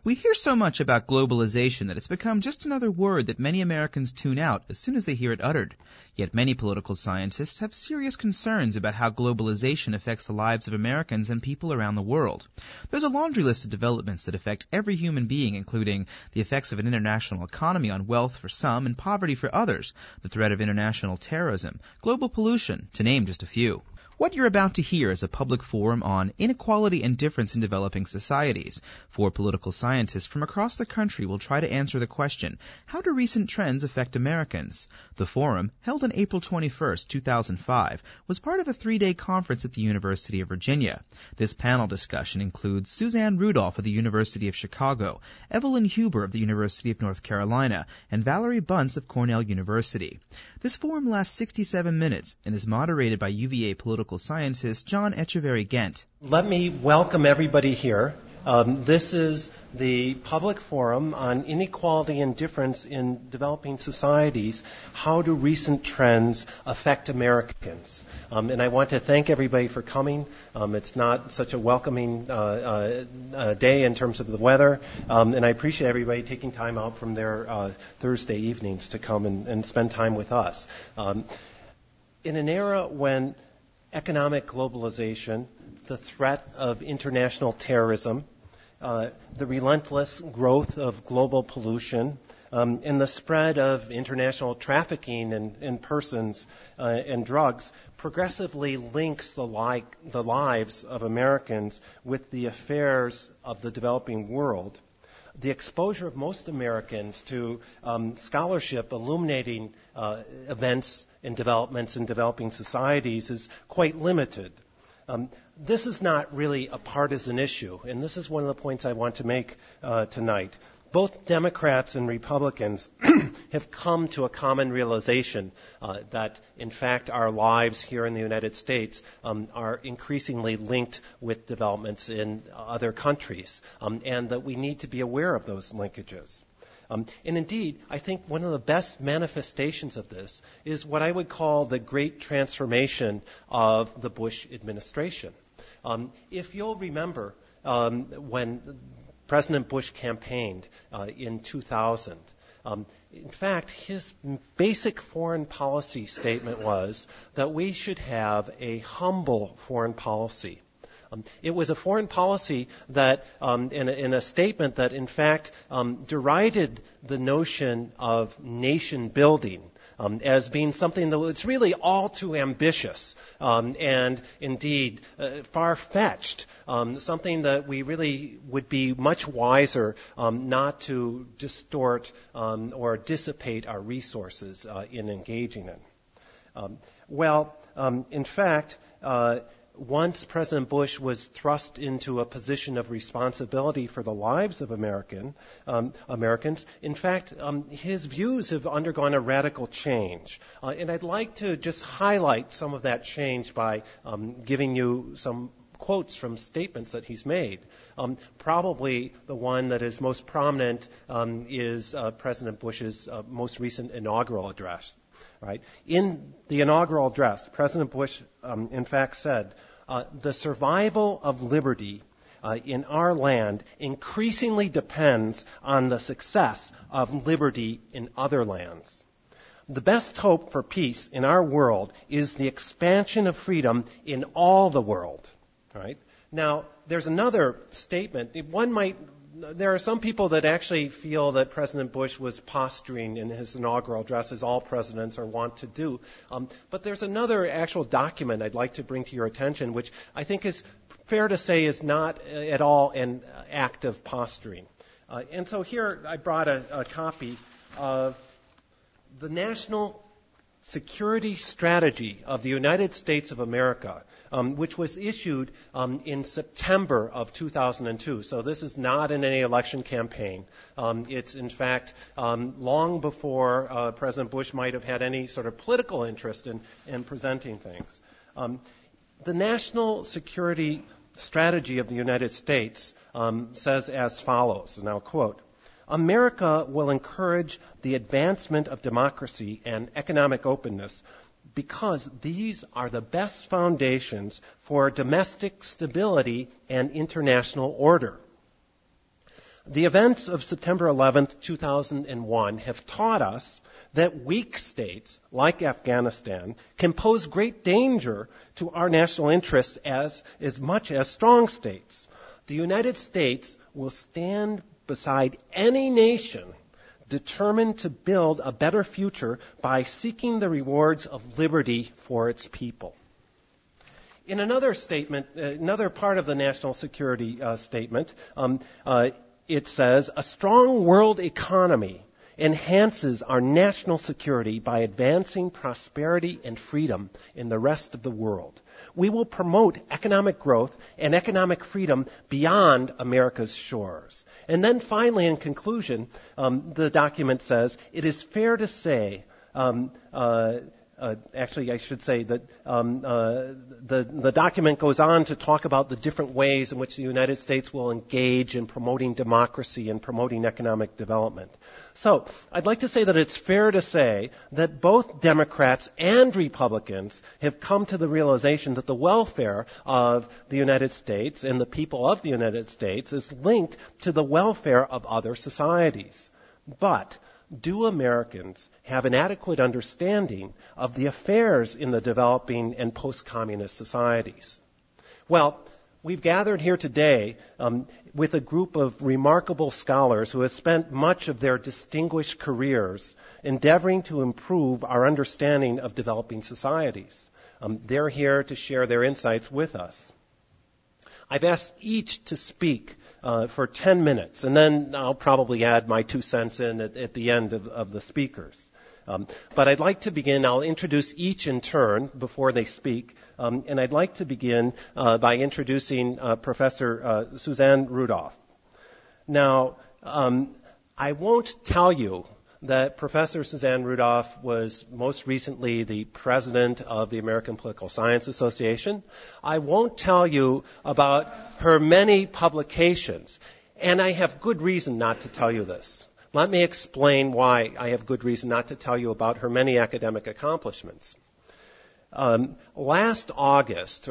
We hear so much about globalization that it's become just another word that many Americans tune out as soon as they hear it uttered. Yet many political scientists have serious concerns about how globalization affects the lives of Americans and people around the world. There's a laundry list of developments that affect every human being, including the effects of an international economy on wealth for some and poverty for others, the threat of international terrorism, global pollution, to name just a few. What you're about to hear is a public forum on inequality and difference in developing societies. Four political scientists from across the country will try to answer the question, how do recent trends affect Americans? The forum, held on April 21, 2005, was part of a 3-day conference at the University of Virginia. This panel discussion includes Suzanne Rudolph of the University of Chicago, Evelyn Huber of the University of North Carolina, and Valerie Bunce of Cornell University. This forum lasts 67 minutes and is moderated by UVA political scientist John Etcheverry-Ghent. Let me welcome everybody here. This is the public forum on inequality and difference in developing societies. How do recent trends affect Americans? And I want to thank everybody for coming. It's not such a welcoming day in terms of the weather, and I appreciate everybody taking time out from their Thursday evenings to come and spend time with us. In an era when economic globalization, the threat of international terrorism, the relentless growth of global pollution, and the spread of international trafficking in persons and drugs progressively links the lives of Americans with the affairs of the developing world. The exposure of most Americans to scholarship illuminating events and developments in developing societies is quite limited. This is not really a partisan issue, and this is one of the points I want to make tonight. Both Democrats and Republicans have come to a common realization that, in fact, our lives here in the United States are increasingly linked with developments in other countries, and that we need to be aware of those linkages. And indeed, I think one of the best manifestations of this is what I would call the great transformation of the Bush administration. If you'll remember, when President Bush campaigned in 2000, in fact, his basic foreign policy statement was that we should have a humble foreign policy. It was a foreign policy that, in a statement that, in fact, derided the notion of nation building as being something that was really all too ambitious and, indeed, far-fetched, something that we really would be much wiser not to distort or dissipate our resources in engaging in. In fact, once President Bush was thrust into a position of responsibility for the lives of Americans, in fact, his views have undergone a radical change. And I'd like to just highlight some of that change by giving you some quotes from statements that he's made. Probably the one that is most prominent is President Bush's most recent inaugural address. Right? In the inaugural address, President Bush, in fact, said, the survival of liberty in our land increasingly depends on the success of liberty in other lands. The best hope for peace in our world is the expansion of freedom in all the world. Right? Now, there's another statement. There are some people that actually feel that President Bush was posturing in his inaugural address, as all presidents are wont to do. But there's another actual document I'd like to bring to your attention, which I think is fair to say is not at all an act of posturing. And so here I brought a copy of the National Security Strategy of the United States of America, which was issued in September of 2002. So this is not in any election campaign. It's, in fact, long before President Bush might have had any sort of political interest in presenting things. The National Security Strategy of the United States says as follows, and I'll quote, America will encourage the advancement of democracy and economic openness because these are the best foundations for domestic stability and international order. The events of September 11th, 2001 have taught us that weak states, like Afghanistan, can pose great danger to our national interests as much as strong states. The United States will stand beside any nation determined to build a better future by seeking the rewards of liberty for its people. In another statement, another part of the national security statement, it says, a strong world economy enhances our national security by advancing prosperity and freedom in the rest of the world. We will promote economic growth and economic freedom beyond America's shores. And then finally, in conclusion, the document says, it is fair to say, actually, I should say that the document goes on to talk about the different ways in which the United States will engage in promoting democracy and promoting economic development. So, I'd like to say that it's fair to say that both Democrats and Republicans have come to the realization that the welfare of the United States and the people of the United States is linked to the welfare of other societies. But do Americans have an adequate understanding of the affairs in the developing and post-communist societies? Well, we've gathered here today with a group of remarkable scholars who have spent much of their distinguished careers endeavoring to improve our understanding of developing societies. They're here to share their insights with us. I've asked each to speak for 10 minutes, and then I'll probably add my 2 cents in at the end of the speakers. But I'd like to begin, I'll introduce each in turn before they speak, and I'd like to begin by introducing Professor Suzanne Rudolph. Now, I won't tell you that Professor Suzanne Rudolph was most recently the president of the American Political Science Association. I won't tell you about her many publications, and I have good reason not to tell you this. Let me explain why I have good reason not to tell you about her many academic accomplishments. Last August,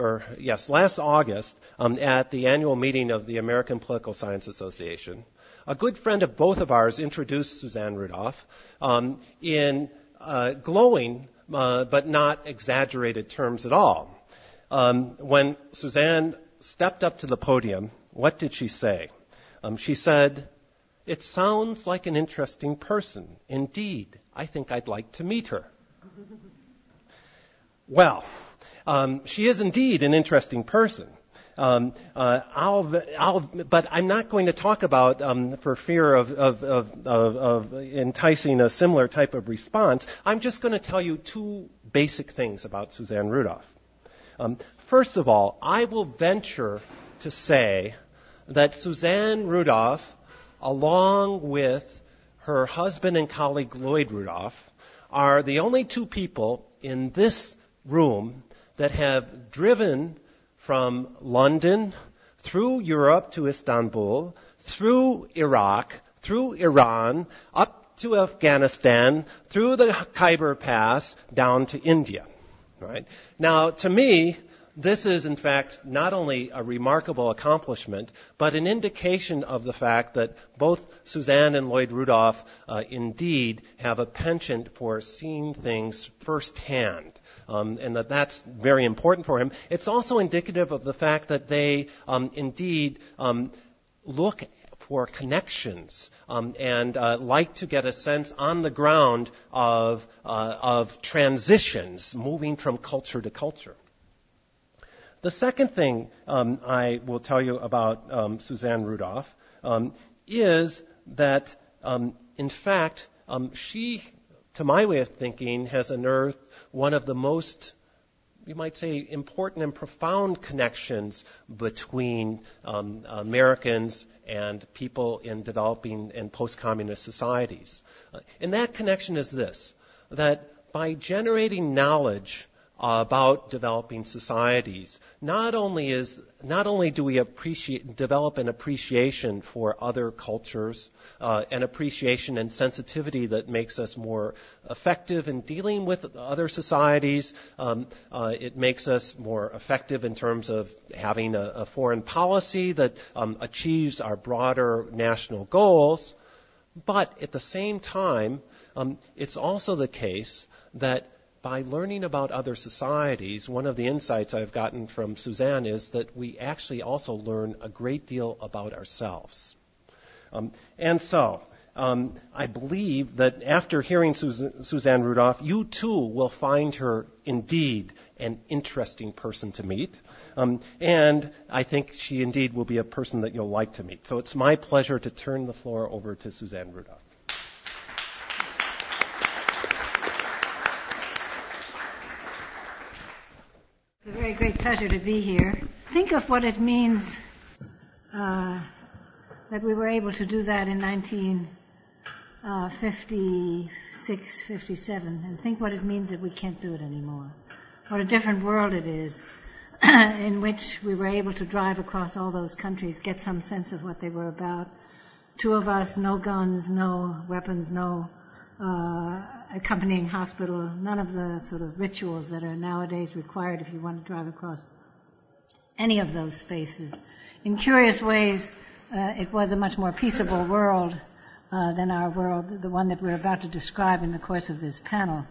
at the annual meeting of the American Political Science Association, a good friend of both of ours introduced Suzanne Rudolph in glowing but not exaggerated terms at all. When Suzanne stepped up to the podium, what did she say? She said, "It sounds like an interesting person. Indeed, I think I'd like to meet her." Well, she is indeed an interesting person. But I'm not going to talk about, for fear of enticing a similar type of response, I'm just going to tell you 2 basic things about Suzanne Rudolph. First of all, I will venture to say that Suzanne Rudolph, along with her husband and colleague Lloyd Rudolph, are the only 2 people in this room that have driven from London, through Europe to Istanbul, through Iraq, through Iran, up to Afghanistan, through the Khyber Pass, down to India. Right? Now, to me, this is, in fact, not only a remarkable accomplishment, but an indication of the fact that both Suzanne and Lloyd Rudolph indeed have a penchant for seeing things firsthand. And that's very important for him. It's also indicative of the fact that they indeed look for connections and like to get a sense on the ground of transitions, moving from culture to culture. The second thing I will tell you about Suzanne Rudolph is that, in fact, she, to my way of thinking, has unearthed one of the most, you might say, important and profound connections between Americans and people in developing and post-communist societies. And that connection is this, that by generating knowledge about developing societies. Not only do we develop an appreciation for other cultures, an appreciation and sensitivity that makes us more effective in dealing with other societies. It makes us more effective in terms of having a foreign policy that achieves our broader national goals. But at the same time, it's also the case that by learning about other societies, one of the insights I've gotten from Suzanne is that we actually also learn a great deal about ourselves. And so, I believe that after hearing Suzanne Rudolph, you too will find her indeed an interesting person to meet. And I think she indeed will be a person that you'll like to meet. So it's my pleasure to turn the floor over to Suzanne Rudolph. It's a very great pleasure to be here. Think of what it means that we were able to do that in 1956, 57, and think what it means that we can't do it anymore. What a different world it is in which we were able to drive across all those countries, get some sense of what they were about. Two of us, no guns, no weapons, no accompanying hospital, none of the sort of rituals that are nowadays required if you want to drive across any of those spaces. In curious ways, it was a much more peaceable world than our world, the one that we're about to describe in the course of this panel.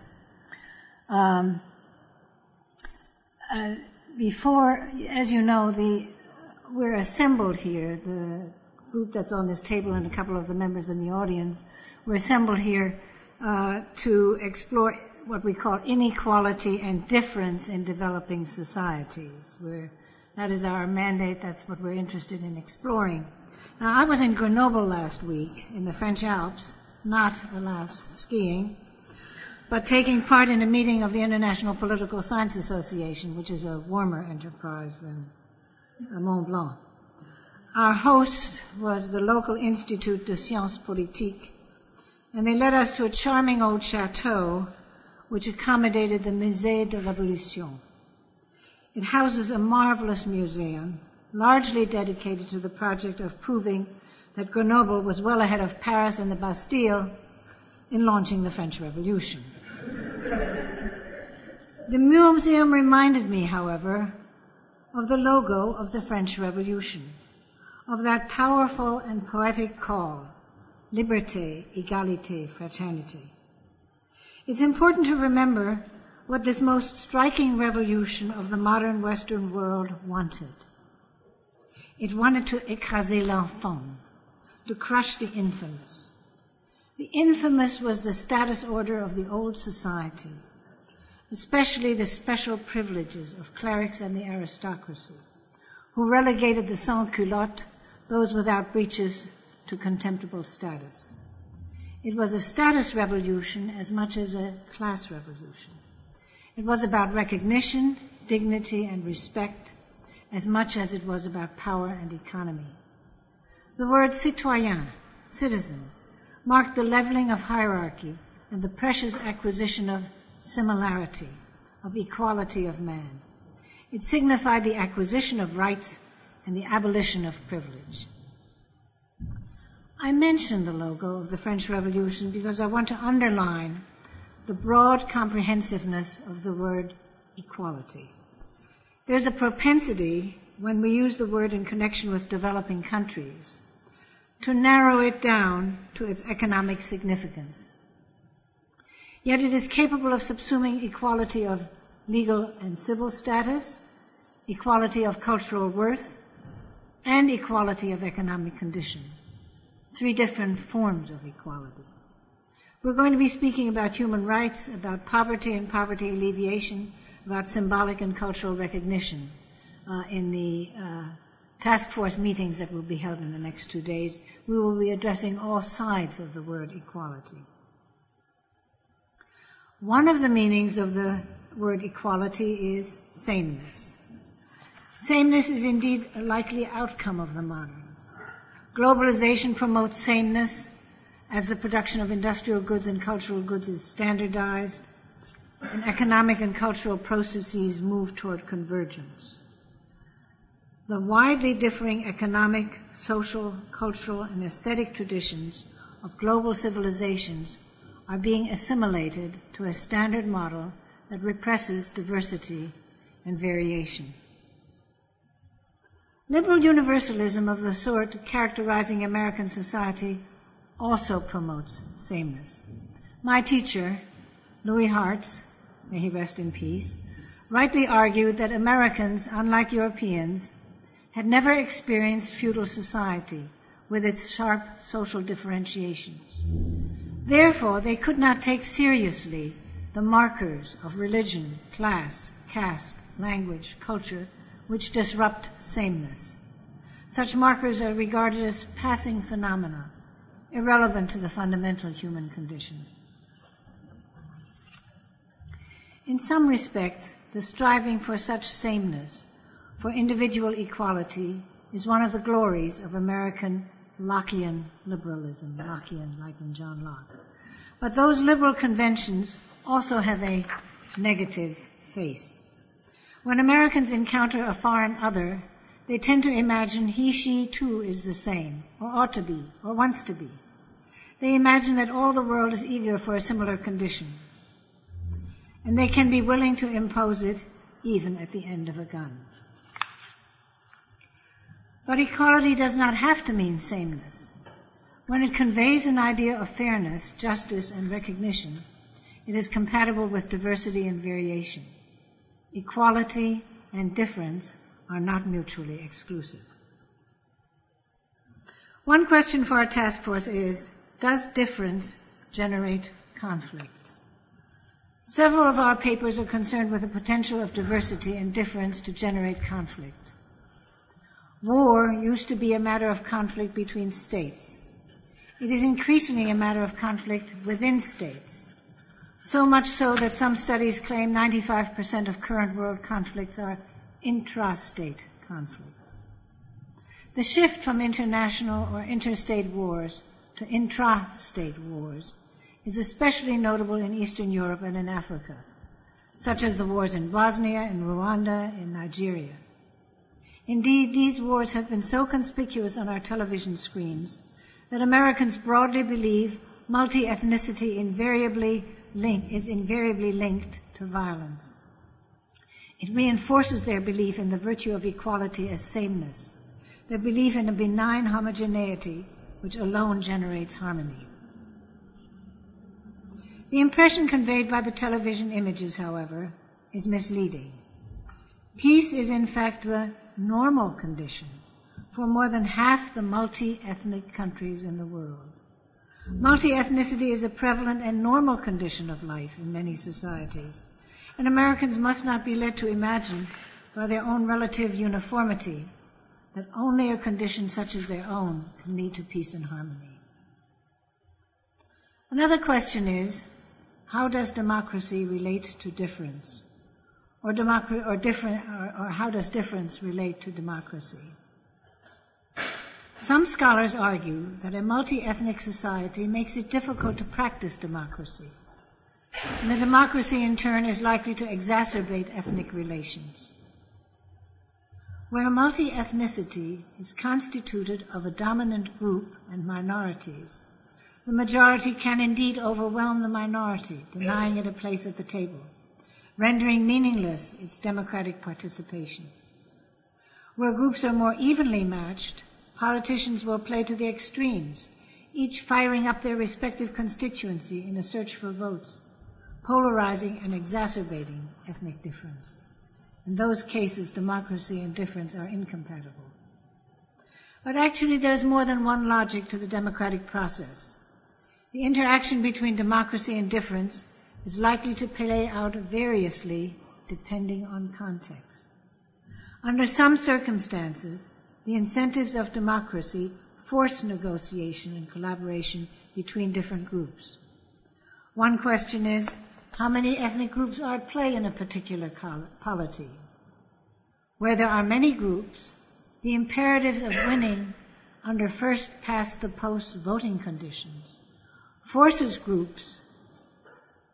Before, as you know, we're assembled here, the group that's on this table and a couple of the members in the audience, we're assembled here to explore what we call inequality and difference in developing societies. That is our mandate. That's what we're interested in exploring. Now, I was in Grenoble last week in the French Alps, not, alas, skiing, but taking part in a meeting of the International Political Science Association, which is a warmer enterprise than Mont Blanc. Our host was the local Institut de Sciences Politiques, and they led us to a charming old chateau which accommodated the Musée de l'Abolition. It houses a marvelous museum, largely dedicated to the project of proving that Grenoble was well ahead of Paris and the Bastille in launching the French Revolution. The museum reminded me, however, of the logo of the French Revolution, of that powerful and poetic call, liberté, égalité, fraternité. It's important to remember what this most striking revolution of the modern Western world wanted. It wanted to écraser l'enfant, to crush the infamous. The infamous was the status order of the old society, especially the special privileges of clerics and the aristocracy, who relegated the sans-culottes, those without breeches, to contemptible status. It was a status revolution as much as a class revolution. It was about recognition, dignity, and respect as much as it was about power and economy. The word citoyen, citizen, marked the leveling of hierarchy and the precious acquisition of similarity, of equality of man. It signified the acquisition of rights and the abolition of privilege. I mention the logo of the French Revolution because I want to underline the broad comprehensiveness of the word equality. There's a propensity, when we use the word in connection with developing countries, to narrow it down to its economic significance. Yet it is capable of subsuming equality of legal and civil status, equality of cultural worth, and equality of economic condition. 3 different forms of equality. We're going to be speaking about human rights, about poverty and poverty alleviation, about symbolic and cultural recognition in the task force meetings that will be held in the next 2 days. We will be addressing all sides of the word equality. One of the meanings of the word equality is sameness. Sameness is indeed a likely outcome of the modern. Globalization promotes sameness as the production of industrial goods and cultural goods is standardized, and economic and cultural processes move toward convergence. The widely differing economic, social, cultural, and aesthetic traditions of global civilizations are being assimilated to a standard model that represses diversity and variation. Liberal universalism of the sort characterizing American society also promotes sameness. My teacher, Louis Hartz, may he rest in peace, rightly argued that Americans, unlike Europeans, had never experienced feudal society with its sharp social differentiations. Therefore, they could not take seriously the markers of religion, class, caste, language, culture, which disrupt sameness. Such markers are regarded as passing phenomena, irrelevant to the fundamental human condition. In some respects, the striving for such sameness, for individual equality, is one of the glories of American Lockean liberalism, Lockean like in John Locke. But those liberal conventions also have a negative face. When Americans encounter a foreign other, they tend to imagine he, she, too is the same, or ought to be, or wants to be. They imagine that all the world is eager for a similar condition, and they can be willing to impose it even at the end of a gun. But equality does not have to mean sameness. When it conveys an idea of fairness, justice, and recognition, it is compatible with diversity and variation. Equality and difference are not mutually exclusive. One question for our task force is, does difference generate conflict? Several of our papers are concerned with the potential of diversity and difference to generate conflict. War used to be a matter of conflict between states. It is increasingly a matter of conflict within states. So much so that some studies claim 95% of current world conflicts are intrastate conflicts. The shift from international or interstate wars to intrastate wars is especially notable in Eastern Europe and in Africa, such as the wars in Bosnia, in Rwanda, in Nigeria. Indeed, these wars have been so conspicuous on our television screens that Americans broadly believe multi-ethnicity is invariably linked to violence. It reinforces their belief in the virtue of equality as sameness, their belief in a benign homogeneity which alone generates harmony. The impression conveyed by the television images, however, is misleading. Peace is in fact the normal condition for more than half the multi-ethnic countries in the world. Multi-ethnicity is a prevalent and normal condition of life in many societies, and Americans must not be led to imagine by their own relative uniformity that only a condition such as their own can lead to peace and harmony. Another question is, how does democracy relate to difference? Or how does difference relate to democracy? Some scholars argue that a multi-ethnic society makes it difficult to practice democracy, and that democracy in turn is likely to exacerbate ethnic relations. Where multi-ethnicity is constituted of a dominant group and minorities, the majority can indeed overwhelm the minority, denying it a place at the table, rendering meaningless its democratic participation. Where groups are more evenly matched, politicians will play to the extremes, each firing up their respective constituency in a search for votes, polarizing and exacerbating ethnic difference. In those cases, democracy and difference are incompatible. But actually, there's more than one logic to the democratic process. The interaction between democracy and difference is likely to play out variously depending on context. Under some circumstances, the incentives of democracy force negotiation and collaboration between different groups. One question is, how many ethnic groups are at play in a particular polity? Where there are many groups, the imperatives of winning under first-past-the-post voting conditions forces groups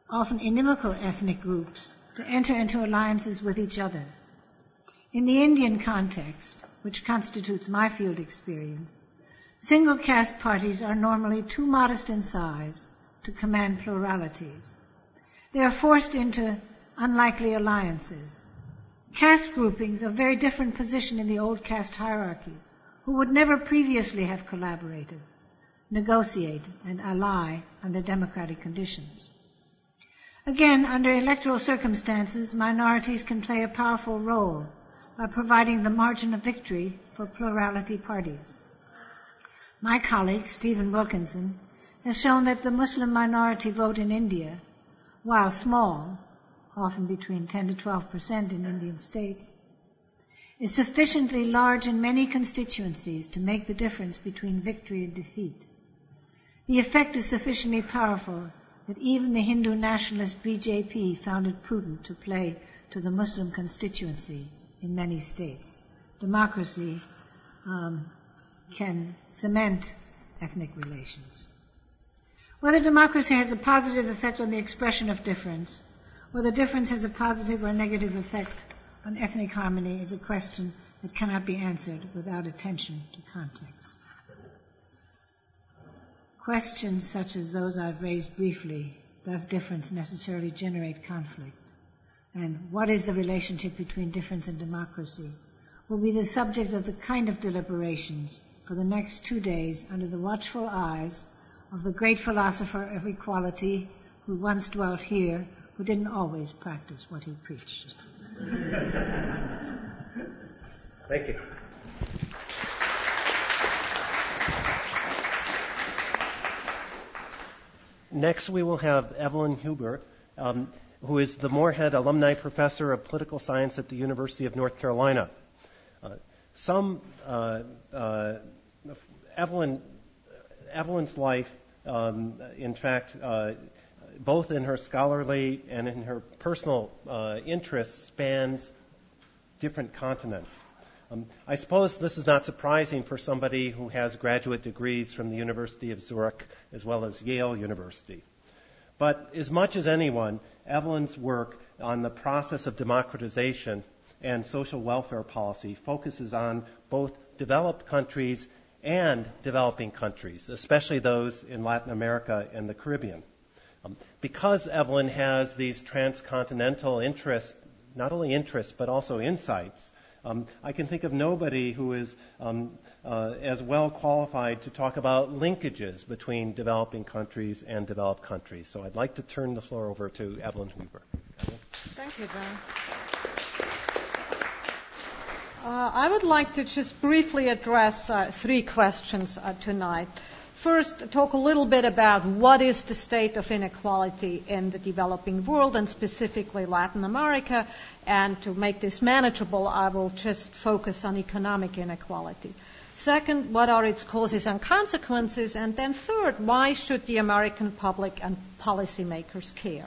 often inimical ethnic groups to enter into alliances with each other. In the Indian context, which constitutes my field experience, single caste parties are normally too modest in size to command pluralities. They are forced into unlikely alliances. Caste groupings of very different position in the old caste hierarchy, who would never previously have collaborated, negotiate, and ally under democratic conditions. Again, under electoral circumstances, minorities can play a powerful role by providing the margin of victory for plurality parties. My colleague, Stephen Wilkinson, has shown that the Muslim minority vote in India, while small, often between 10 to 12% in Indian states, is sufficiently large in many constituencies to make the difference between victory and defeat. The effect is sufficiently powerful that even the Hindu nationalist BJP found it prudent to play to the Muslim constituency in many states. Democracy can cement ethnic relations. Whether democracy has a positive effect on the expression of difference, whether difference has a positive or negative effect on ethnic harmony, is a question that cannot be answered without attention to context. Questions such as those I've raised briefly, does difference necessarily generate conflict? And what is the relationship between difference and democracy, will be the subject of the kind of deliberations for the next 2 days under the watchful eyes of the great philosopher of equality who once dwelt here, who didn't always practice what he preached. Thank you. Next, we will have Evelyn Huber, who is the Moorhead Alumni Professor of Political Science at the University of North Carolina. Evelyn's life, in fact, both in her scholarly and in her personal interests, spans different continents. I suppose this is not surprising for somebody who has graduate degrees from the University of Zurich as well as Yale University. But as much as anyone, Evelyn's work on the process of democratization and social welfare policy focuses on both developed countries and developing countries, especially those in Latin America and the Caribbean. Because Evelyn has these transcontinental interests, not only interests but also insights, I can think of nobody who is as well qualified to talk about linkages between developing countries and developed countries. So I'd like to turn the floor over to Evelyn Huber. Thank you, John. I would like to just briefly address 3 questions tonight. First, talk a little bit about what is the state of inequality in the developing world, and specifically Latin America. And to make this manageable, I will just focus on economic inequality. Second, what are its causes and consequences? And then third, why should the American public and policymakers care?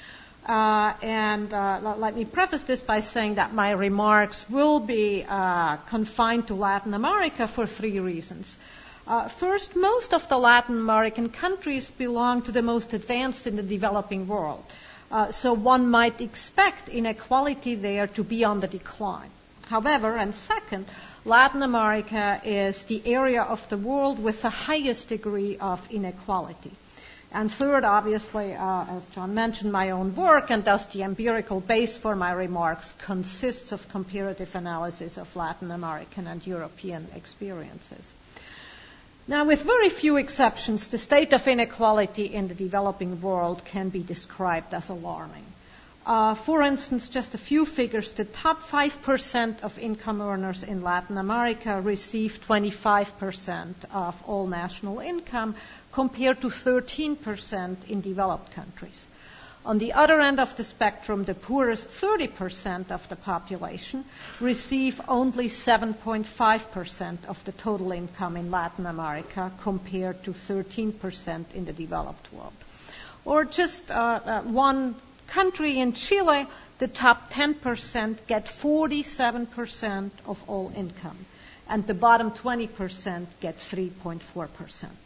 Let me preface this by saying that my remarks will be confined to Latin America for 3 reasons. First, most of the Latin American countries belong to the most advanced in the developing world. So one might expect inequality there to be on the decline. However, and second, Latin America is the area of the world with the highest degree of inequality. And third, obviously, as John mentioned, my own work, and thus the empirical base for my remarks, consists of comparative analysis of Latin American and European experiences. Now, with very few exceptions, the state of inequality in the developing world can be described as alarming. For instance, just a few figures. The top 5% of income earners in Latin America receive 25% of all national income, compared to 13% in developed countries. On the other end of the spectrum, the poorest 30% of the population receive only 7.5% of the total income in Latin America, compared to 13% in the developed world. Or just one country in Chile, the top 10% get 47% of all income, and the bottom 20% get 3.4%.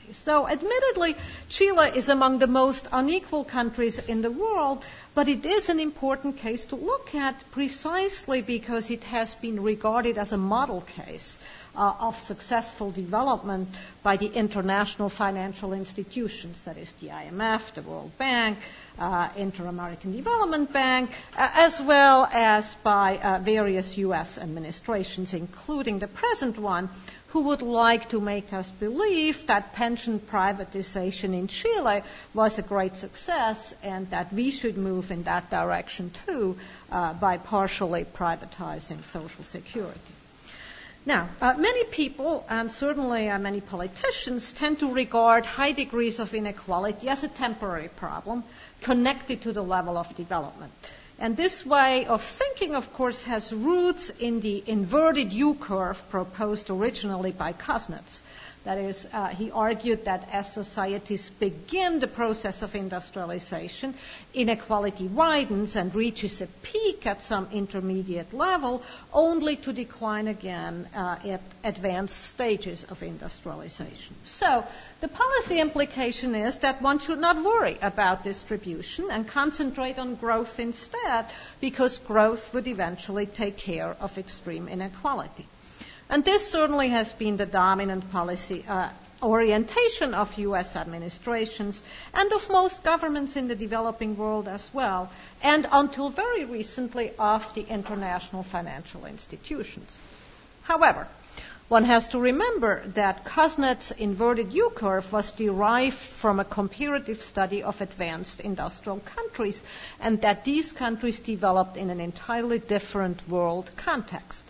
So admittedly, Chile is among the most unequal countries in the world, but it is an important case to look at precisely because it has been regarded as a model case of successful development by the international financial institutions, that is the IMF, the World Bank, Inter-American Development Bank, as well as by various U.S. administrations, including the present one, who would like to make us believe that pension privatization in Chile was a great success and that we should move in that direction too by partially privatizing Social Security. Now, many people, and certainly many politicians, tend to regard high degrees of inequality as a temporary problem connected to the level of development. And this way of thinking, of course, has roots in the inverted U-curve proposed originally by Kuznets. That is, he argued that as societies begin the process of industrialization, inequality widens and reaches a peak at some intermediate level, only to decline again at advanced stages of industrialization. So the policy implication is that one should not worry about distribution and concentrate on growth instead, because growth would eventually take care of extreme inequality. And this certainly has been the dominant policy orientation of U.S. administrations and of most governments in the developing world as well, and until very recently of the international financial institutions. However, one has to remember that Kuznets' inverted U-curve was derived from a comparative study of advanced industrial countries, and that these countries developed in an entirely different world context.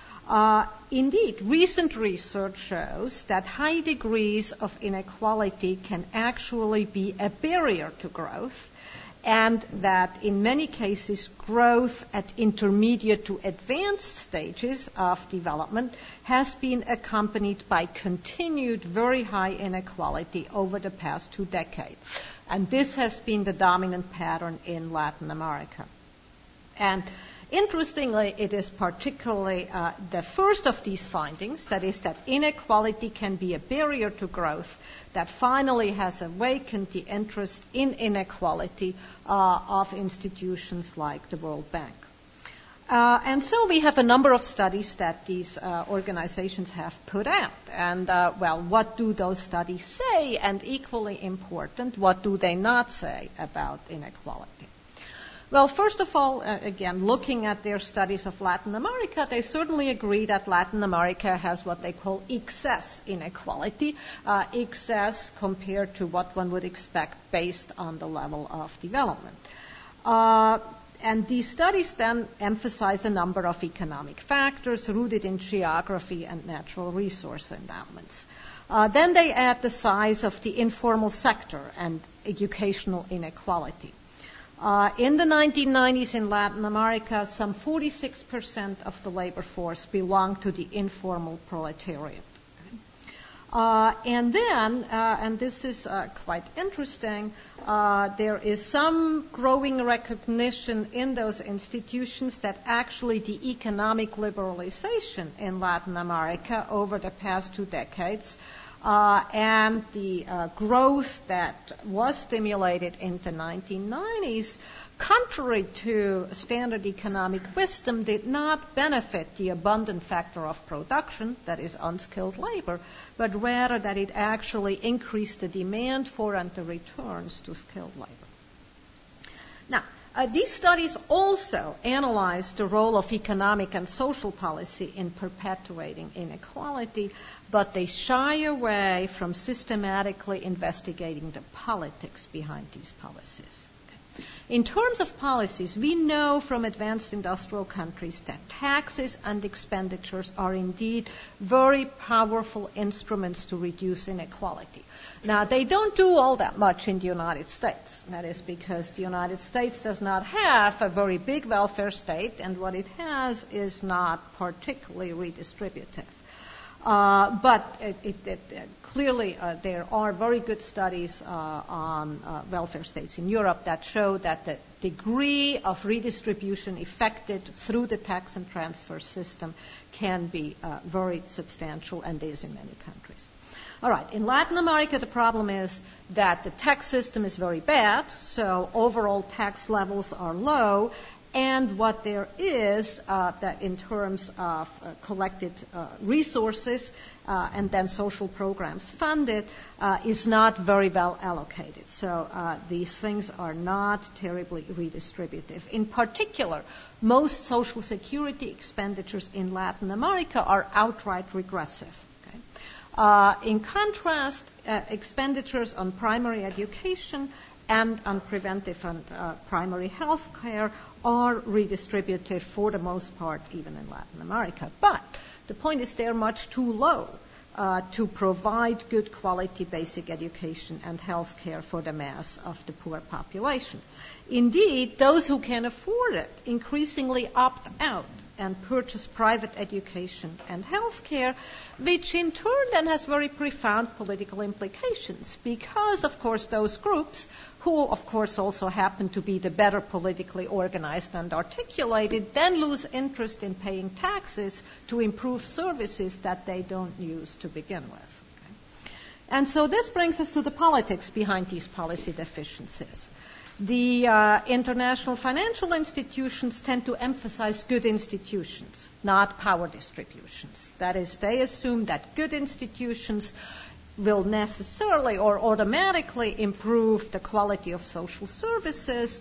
Indeed, recent research shows that high degrees of inequality can actually be a barrier to growth, and that in many cases growth at intermediate to advanced stages of development has been accompanied by continued very high inequality over the past 2 decades. And this has been the dominant pattern in Latin America. And interestingly, it is particularly the first of these findings, that is that inequality can be a barrier to growth, that finally has awakened the interest in inequality of institutions like the World Bank. And so we have a number of studies that these organizations have put out. And, what do those studies say? And equally important, what do they not say about inequality? Well, first of all, again, looking at their studies of Latin America, they certainly agree that Latin America has what they call excess inequality, excess compared to what one would expect based on the level of development. And these studies then emphasize a number of economic factors rooted in geography and natural resource endowments. Then they add the size of the informal sector and educational inequality. In the 1990s in Latin America, some 46% of the labor force belonged to the informal proletariat. And then, and this is quite interesting, there is some growing recognition in those institutions that actually the economic liberalization in Latin America over the past 2 decades and the growth that was stimulated in the 1990s, contrary to standard economic wisdom, did not benefit the abundant factor of production, that is unskilled labor, but rather that it actually increased the demand for and the returns to skilled labor. Now, these studies also analyze the role of economic and social policy in perpetuating inequality, but they shy away from systematically investigating the politics behind these policies. In terms of policies, we know from advanced industrial countries that taxes and expenditures are indeed very powerful instruments to reduce inequality. Now, they don't do all that much in the United States. That is because the United States does not have a very big welfare state, and what it has is not particularly redistributive. But clearly there are very good studies on welfare states in Europe that show that the degree of redistribution effected through the tax and transfer system can be very substantial and is in many countries. All right, in Latin America, the problem is that the tax system is very bad, so overall tax levels are low, and what there is that in terms of collected resources and then social programs funded is not very well allocated. So these things are not terribly redistributive. In particular, most social security expenditures in Latin America are outright regressive. In contrast, expenditures on primary education and on preventive and primary health care are redistributive for the most part, even in Latin America. But the point is they're much too low to provide good quality basic education and health care for the mass of the poor population. Indeed, those who can afford it increasingly opt out and purchase private education and health care, which in turn then has very profound political implications because, of course, those groups who, of course, also happen to be the better politically organized and articulated, then lose interest in paying taxes to improve services that they don't use to begin with. Okay? And so this brings us to the politics behind these policy deficiencies. The international financial institutions tend to emphasize good institutions, not power distributions. That is, they assume that good institutions will necessarily or automatically improve the quality of social services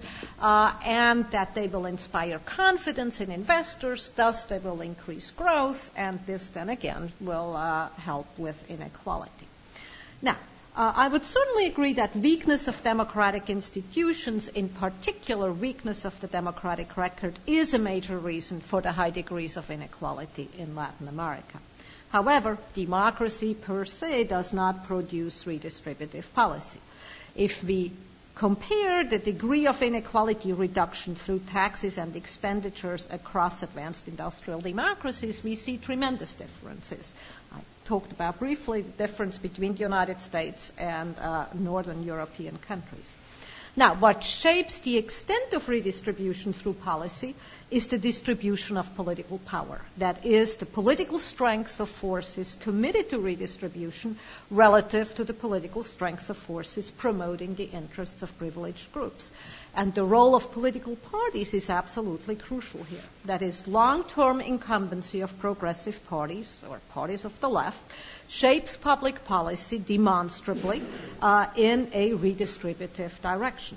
and that they will inspire confidence in investors, thus they will increase growth, and this then again will help with inequality. Now, I would certainly agree that weakness of democratic institutions, in particular weakness of the democratic record, is a major reason for the high degrees of inequality in Latin America. However, democracy per se does not produce redistributive policy. If we compare the degree of inequality reduction through taxes and expenditures across advanced industrial democracies, we see tremendous differences. I talked about briefly the difference between the United States and Northern European countries. Now, what shapes the extent of redistribution through policy is the distribution of political power. That is, the political strength of forces committed to redistribution relative to the political strength of forces promoting the interests of privileged groups. And the role of political parties is absolutely crucial here. That is, long-term incumbency of progressive parties, or parties of the left, shapes public policy demonstrably in a redistributive direction.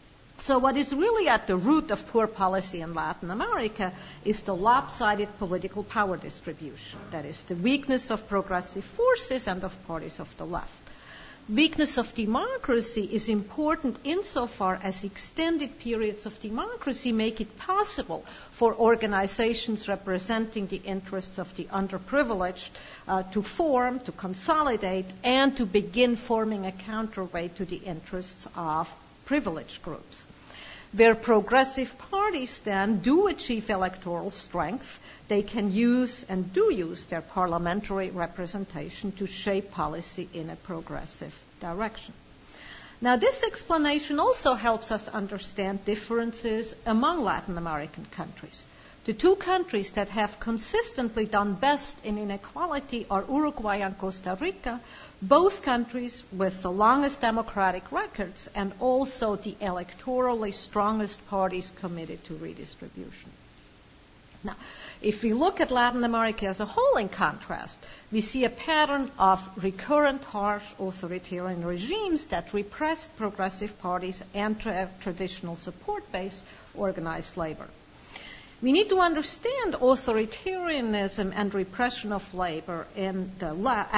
So what is really at the root of poor policy in Latin America is the lopsided political power distribution. That is, the weakness of progressive forces and of parties of the left. Weakness of democracy is important insofar as extended periods of democracy make it possible for organizations representing the interests of the underprivileged to form, to consolidate, and to begin forming a counterweight to the interests of privileged groups. Where progressive parties then do achieve electoral strength, they can use and do use their parliamentary representation to shape policy in a progressive direction. Now, this explanation also helps us understand differences among Latin American countries. The two countries that have consistently done best in inequality are Uruguay and Costa Rica, both countries with the longest democratic records and also the electorally strongest parties committed to redistribution. Now, if we look at Latin America as a whole in contrast, we see a pattern of recurrent harsh authoritarian regimes that repressed progressive parties and traditional support-based organized labor. We need to understand authoritarianism and repression of labor and the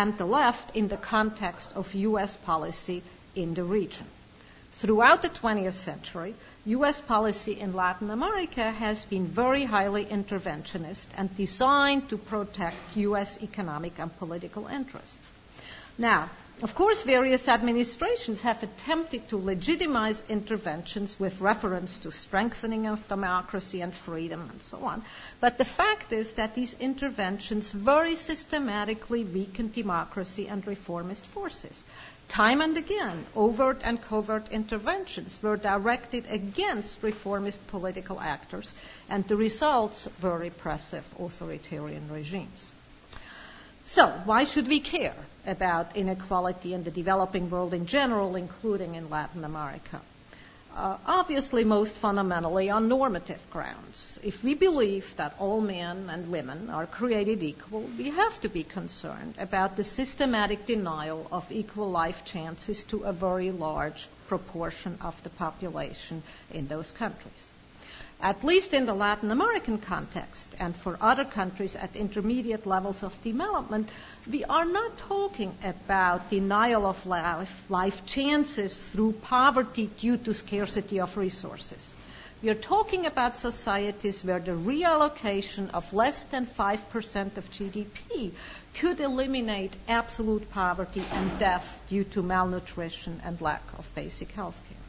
left in the context of U.S. policy in the region. Throughout the 20th century, U.S. policy in Latin America has been very highly interventionist and designed to protect U.S. economic and political interests. Now, of course, various administrations have attempted to legitimize interventions with reference to strengthening of democracy and freedom and so on. But the fact is that these interventions very systematically weaken democracy and reformist forces. Time and again, overt and covert interventions were directed against reformist political actors, and the results were repressive authoritarian regimes. So, why should we care? about inequality in the developing world in general, including in Latin America. Obviously, most fundamentally on normative grounds. If we believe that all men and women are created equal, we have to be concerned about the systematic denial of equal life chances to a very large proportion of the population in those countries. At least in the Latin American context and for other countries at intermediate levels of development, we are not talking about denial of life chances through poverty due to scarcity of resources. We are talking about societies where the reallocation of less than 5% of GDP could eliminate absolute poverty and death due to malnutrition and lack of basic health care.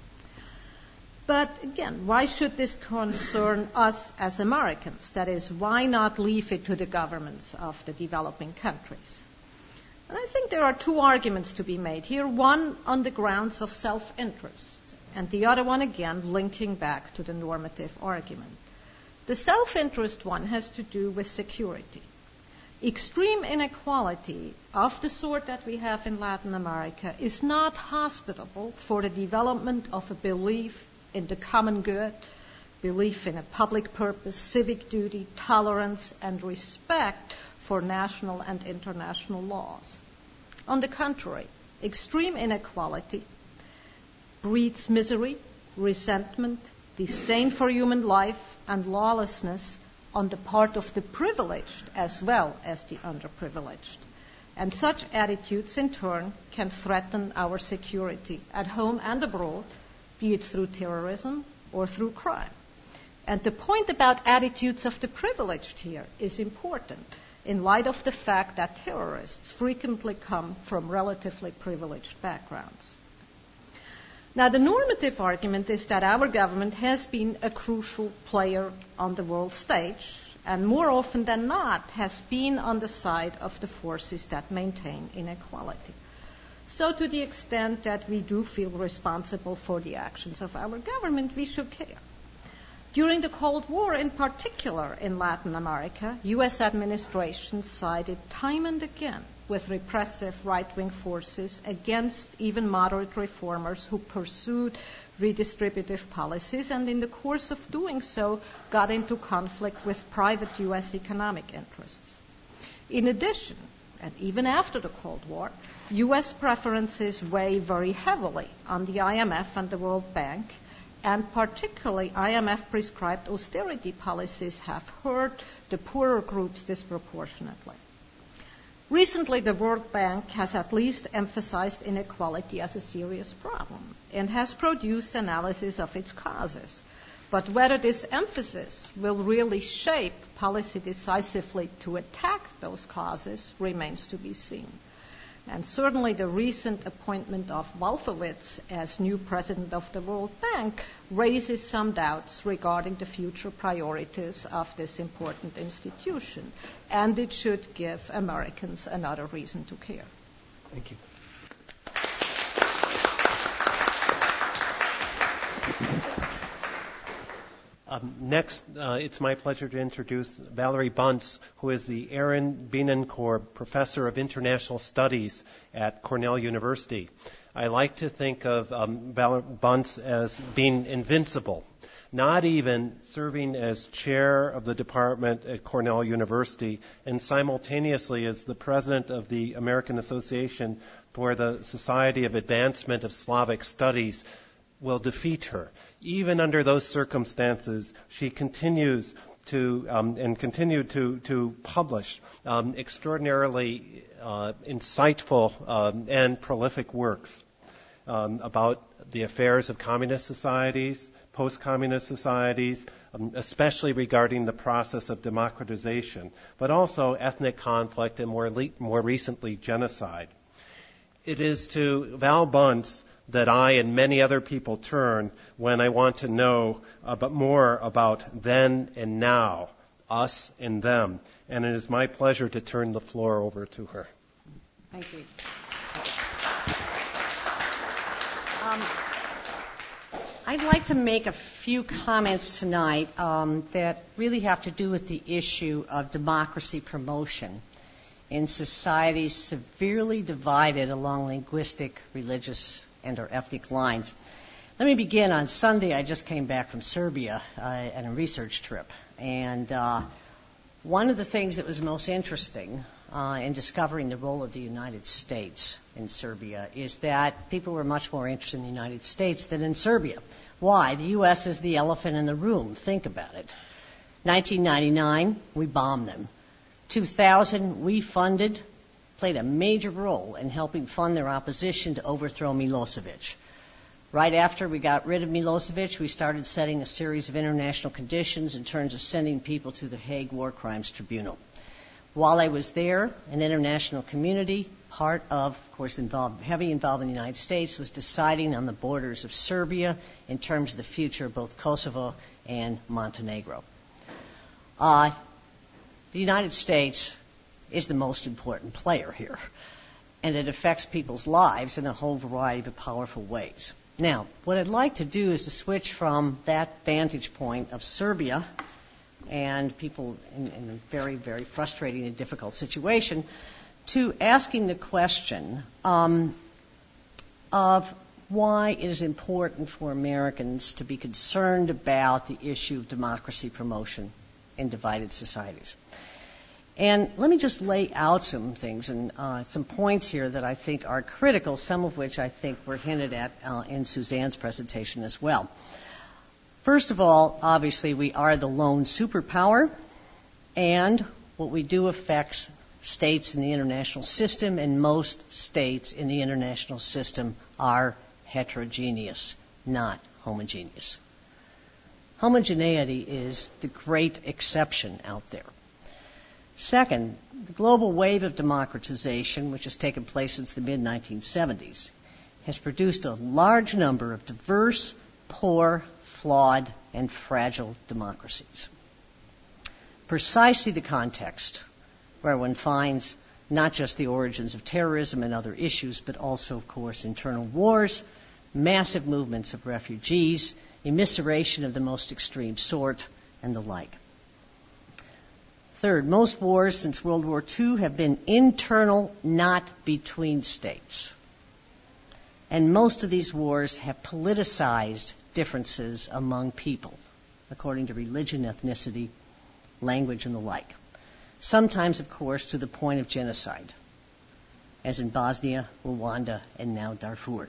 But again, why should this concern us as Americans? That is, why not leave it to the governments of the developing countries? And I think there are two arguments to be made here, one on the grounds of self-interest, and the other one, again, linking back to the normative argument. The self-interest one has to do with security. Extreme inequality of the sort that we have in Latin America is not hospitable for the development of a belief in the common good, belief in a public purpose, civic duty, tolerance, and respect for national and international laws. On the contrary, extreme inequality breeds misery, resentment, disdain for human life, and lawlessness on the part of the privileged as well as the underprivileged. And such attitudes, in turn, can threaten our security at home and abroad, be it through terrorism or through crime. And the point about attitudes of the privileged here is important in light of the fact that terrorists frequently come from relatively privileged backgrounds. Now, the normative argument is that our government has been a crucial player on the world stage, and more often than not has been on the side of the forces that maintain inequality. So to the extent that we do feel responsible for the actions of our government, we should care. During the Cold War, in particular in Latin America, U.S. administrations sided time and again with repressive right-wing forces against even moderate reformers who pursued redistributive policies, and in the course of doing so, got into conflict with private U.S. economic interests. In addition, and even after the Cold War, U.S. preferences weigh very heavily on the IMF and the World Bank, and particularly IMF-prescribed austerity policies have hurt the poorer groups disproportionately. Recently, the World Bank has at least emphasized inequality as a serious problem and has produced analysis of its causes. But whether this emphasis will really shape policy decisively to attack those causes remains to be seen. And certainly the recent appointment of Wolfowitz as new president of the World Bank raises some doubts regarding the future priorities of this important institution. And it should give Americans another reason to care. Thank you. Next, it's my pleasure to introduce Valerie Bunce, who is the Aaron Bienenkorb Professor of International Studies at Cornell University. I like to think of Valerie Bunce as being invincible, not even serving as chair of the department at Cornell University and simultaneously as the president of the American Association for the Society of Advancement of Slavic Studies will defeat her. Even under those circumstances, she continues to to publish extraordinarily insightful and prolific works about the affairs of communist societies, post-communist societies, especially regarding the process of democratization, but also ethnic conflict and more recently genocide. It is to Val Bunce that I and many other people turn when I want to know more about then and now, us and them. And it is my pleasure to turn the floor over to her. Thank you. I'd like to make a few comments tonight that really have to do with the issue of democracy promotion. in societies severely divided along linguistic, religious, and/or ethnic lines. Let me begin. On Sunday, I just came back from Serbia on a research trip. And one of the things that was most interesting in discovering the role of the United States in Serbia is that people were much more interested in the United States than in Serbia. Why? The U.S. is the elephant in the room. Think about it. 1999, we bombed them. 2000, we played a major role in helping fund their opposition to overthrow Milosevic. Right after we got rid of Milosevic, we started setting a series of international conditions in terms of sending people to the Hague War Crimes Tribunal. While I was there, an international community, part of course, heavily involved in the United States, was deciding on the borders of Serbia in terms of the future of both Kosovo and Montenegro. The United States is the most important player here, and it affects people's lives in a whole variety of powerful ways. Now, what I'd like to do is to switch from that vantage point of Serbia and people in a very, very frustrating and difficult situation to asking the question of why it is important for Americans to be concerned about the issue of democracy promotion in divided societies. And let me just lay out some things and some points here that I think are critical, some of which I think were hinted at in Suzanne's presentation as well. First of all, obviously, we are the lone superpower, and what we do affects states in the international system, and most states in the international system are heterogeneous, not homogeneous. Homogeneity is the great exception out there. Second, the global wave of democratization, which has taken place since the mid-1970s, has produced a large number of diverse, poor, flawed, and fragile democracies. Precisely the context where one finds not just the origins of terrorism and other issues, but also, of course, internal wars, massive movements of refugees, immiseration of the most extreme sort, and the like. Third, most wars since World War II have been internal, not between states. And most of these wars have politicized differences among people, according to religion, ethnicity, language, and the like. Sometimes, of course, to the point of genocide, as in Bosnia, Rwanda, and now Darfur.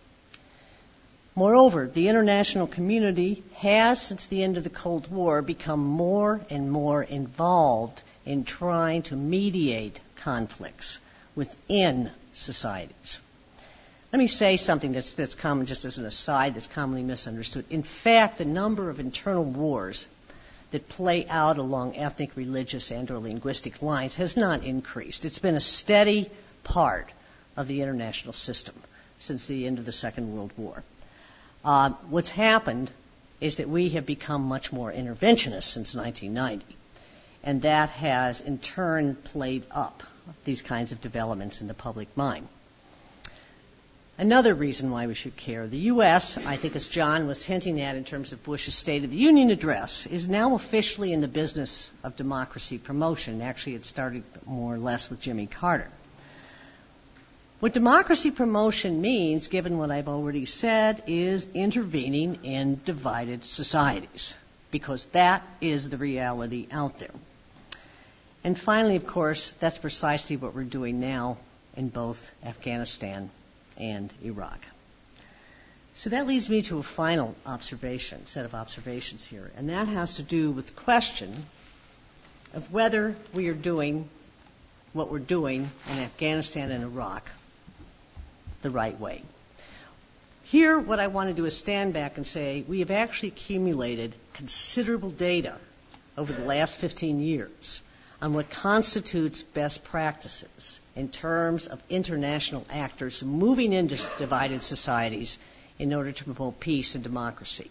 Moreover, the international community has, since the end of the Cold War, become more and more involved in trying to mediate conflicts within societies. Let me say something that's common, just as an aside, that's commonly misunderstood. In fact, the number of internal wars that play out along ethnic, religious, and/or linguistic lines has not increased. It's been a steady part of the international system since the end of the Second World War. What's happened is that we have become much more interventionist since 1990, and that has in turn played up these kinds of developments in the public mind. Another reason why we should care, the U.S., I think as John was hinting at in terms of Bush's State of the Union address, is now officially in the business of democracy promotion. Actually, it started more or less with Jimmy Carter. What democracy promotion means, given what I've already said, is intervening in divided societies, because that is the reality out there. And finally, of course, that's precisely what we're doing now in both Afghanistan and Iraq. So that leads me to a final set of observations here, and that has to do with the question of whether we are doing what we're doing in Afghanistan and Iraq the right way. Here, what I want to do is stand back and say we have actually accumulated considerable data over the last 15 years on what constitutes best practices in terms of international actors moving into divided societies in order to promote peace and democracy.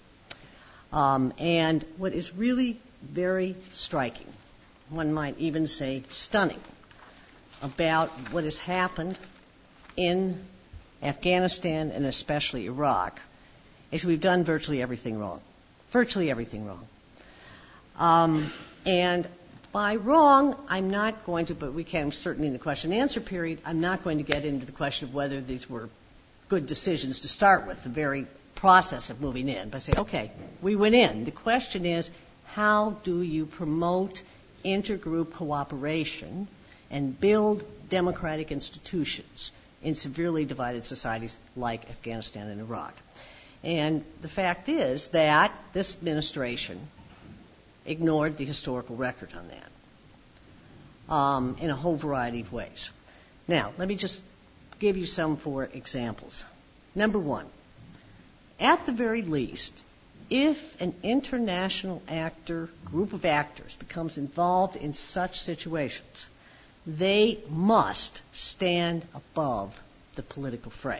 And what is really very striking, one might even say stunning, about what has happened in Afghanistan and especially Iraq is we've done virtually everything wrong. Virtually everything wrong. And By wrong, I'm not going to, but we can certainly in the question and answer period, I'm not going to get into the question of whether these were good decisions to start with, the very process of moving in. But I say, okay, we went in. The question is, how do you promote intergroup cooperation and build democratic institutions in severely divided societies like Afghanistan and Iraq? And the fact is that this administration ignored the historical record on that in a whole variety of ways. Now, let me just give you some for examples. Number one, at the very least, if an international group of actors becomes involved in such situations, they must stand above the political fray.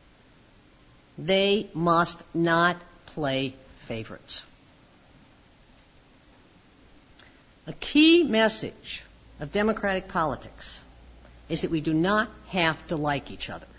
They must not play favorites. A key message of democratic politics is that we do not have to like each other.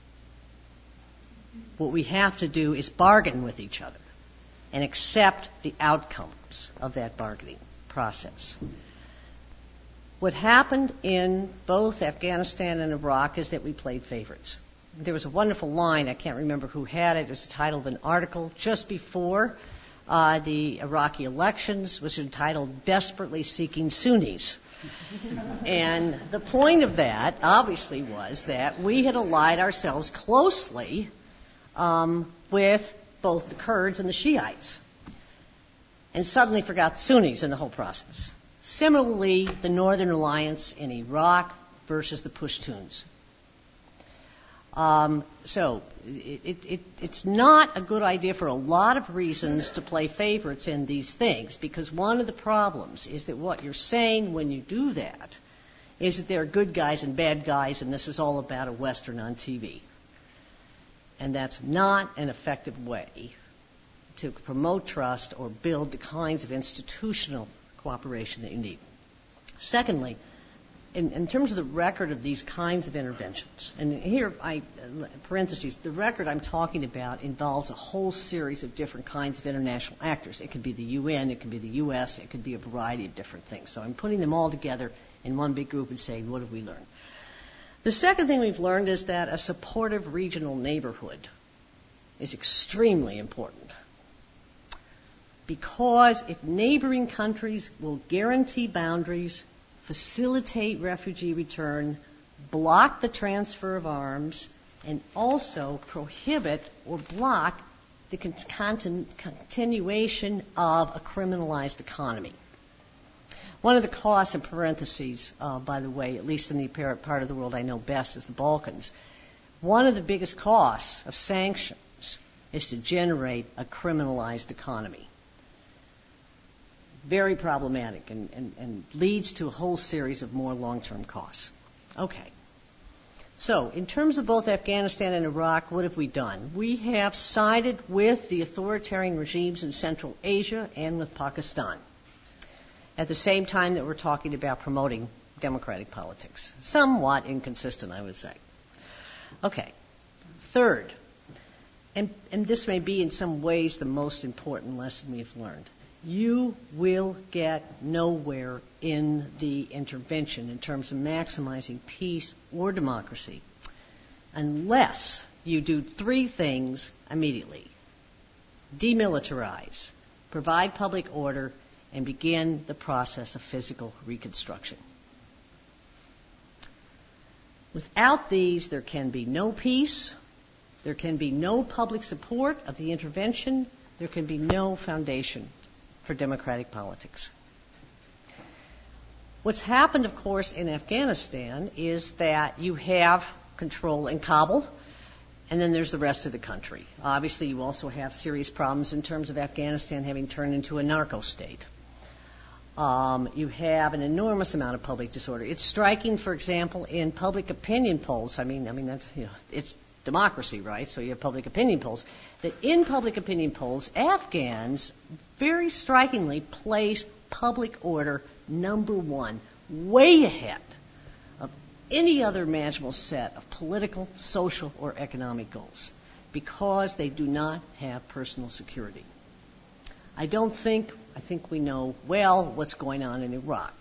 What we have to do is bargain with each other and accept the outcomes of that bargaining process. What happened in both Afghanistan and Iraq is that we played favorites. There was a wonderful line, I can't remember who had it, it was the title of an article just before the Iraqi elections, was entitled Desperately Seeking Sunnis. And the point of that, obviously, was that we had allied ourselves closely with both the Kurds and the Shiites, and suddenly forgot the Sunnis in the whole process. Similarly, the Northern Alliance in Iraq versus the Pashtuns. So it's not a good idea for a lot of reasons to play favorites in these things, because one of the problems is that what you're saying when you do that is that there are good guys and bad guys, and this is all about a Western on TV. And that's not an effective way to promote trust or build the kinds of institutional cooperation that you need. Secondly, in terms of the record of these kinds of interventions, and here, parentheses, the record I'm talking about involves a whole series of different kinds of international actors. It could be the UN, it could be the US, it could be a variety of different things. So I'm putting them all together in one big group and saying, what have we learned? The second thing we've learned is that a supportive regional neighborhood is extremely important. Because if neighboring countries will guarantee boundaries, facilitate refugee return, block the transfer of arms, and also prohibit or block the continuation of a criminalized economy. One of the costs, in parentheses, by the way, at least in the part of the world I know best, is the Balkans. One of the biggest costs of sanctions is to generate a criminalized economy. Very problematic and leads to a whole series of more long-term costs. Okay. So, in terms of both Afghanistan and Iraq, what have we done? We have sided with the authoritarian regimes in Central Asia and with Pakistan, at the same time that we're talking about promoting democratic politics. Somewhat inconsistent, I would say. Okay. Third, and this may be in some ways the most important lesson we've learned. You will get nowhere in the intervention in terms of maximizing peace or democracy unless you do three things immediately. Demilitarize, provide public order, and begin the process of physical reconstruction. Without these, there can be no peace, there can be no public support of the intervention, there can be no foundation for democratic politics. What's happened, of course, in Afghanistan is that you have control in Kabul, and then there's the rest of the country. Obviously, you also have serious problems in terms of Afghanistan having turned into a narco state. You have an enormous amount of public disorder. It's striking, for example, in public opinion polls. I mean that's, it's democracy, right? So you have public opinion polls. That in public opinion polls, Afghans very strikingly place public order number one, way ahead of any other imaginable set of political, social, or economic goals, because they do not have personal security. I think we know well what's going on in Iraq.